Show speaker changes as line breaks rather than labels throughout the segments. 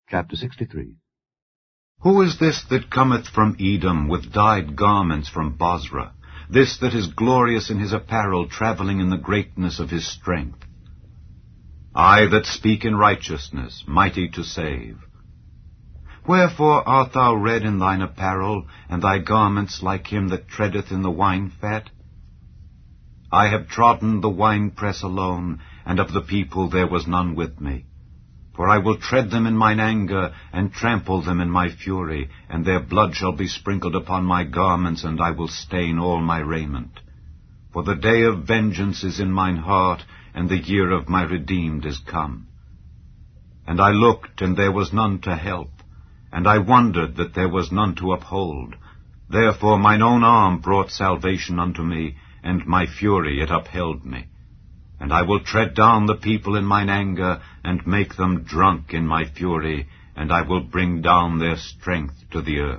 Chapter 63.
Who is this that cometh from Edom with dyed garments from Bozrah, this that is glorious in his apparel, travelling in the greatness of his strength? I that speak in righteousness, mighty to save. Wherefore art thou red in thine apparel, and thy garments like him that treadeth in the wine-fat? I have trodden the winepress alone, and of the people there was none with me. For I will tread them in mine anger, and trample them in my fury, and their blood shall be sprinkled upon my garments, and I will stain all my raiment. For the day of vengeance is in mine heart, and the year of my redeemed is come. And I looked, and there was none to help, and I wondered that there was none to uphold. Therefore mine own arm brought salvation unto me, and my fury it upheld me. And I will tread down the people in mine anger, and make them drunk in my fury, and I will bring down their strength to the earth.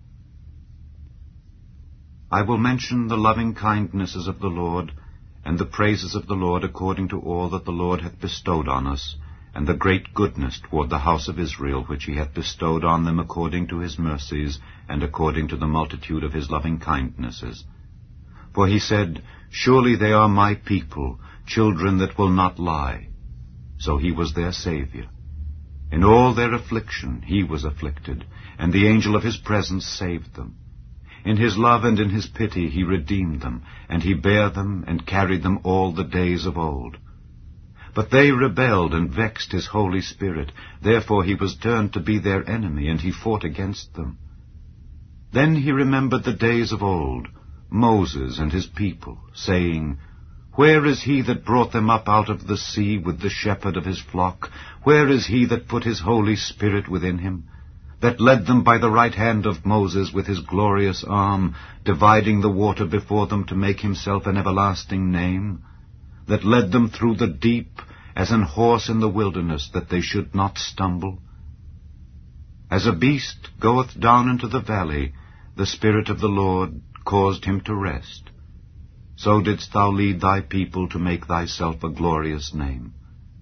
I will mention the loving kindnesses of the Lord, and the praises of the Lord according to all that the Lord hath bestowed on us, and the great goodness toward the house of Israel, which he hath bestowed on them according to his mercies, and according to the multitude of his loving kindnesses. For he said, Surely they are my people, children that will not lie. So he was their Saviour. In all their affliction he was afflicted, and the angel of his presence saved them. In his love and in his pity he redeemed them, and he bare them and carried them all the days of old. But they rebelled and vexed his Holy Spirit. Therefore he was turned to be their enemy, and he fought against them. Then he remembered the days of old, Moses and his people, saying, Where is he that brought them up out of the sea with the shepherd of his flock? Where is he that put his Holy Spirit within him? That led them by the right hand of Moses with his glorious arm, dividing the water before them to make himself an everlasting name? That led them through the deep, as an horse in the wilderness, that they should not stumble? As a beast goeth down into the valley, the Spirit of the Lord caused him to rest. So didst thou lead thy people to make thyself a glorious name.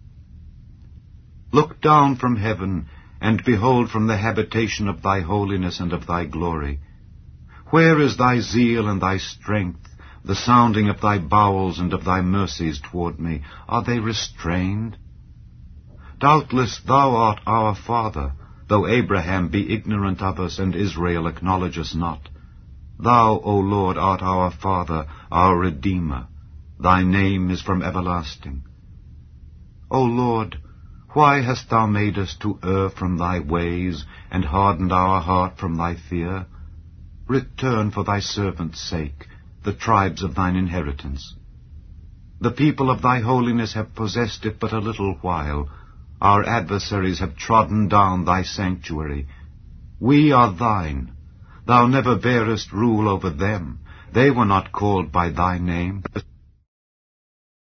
Look down from heaven, and behold from the habitation of thy holiness and of thy glory. Where is thy zeal and thy strength, the sounding of thy bowels and of thy mercies toward me? Are they restrained? Doubtless thou art our Father, though Abraham be ignorant of us, and Israel acknowledge us not. Thou, O Lord, art our Father, our Redeemer. Thy name is from everlasting. O Lord, why hast thou made us to err from thy ways, and hardened our heart from thy fear? Return for thy servant's sake the tribes of thine inheritance. The people of thy holiness have possessed it but a little while. Our adversaries have trodden down thy sanctuary. We are thine. Thou never bearest rule over them. They were not called by thy name.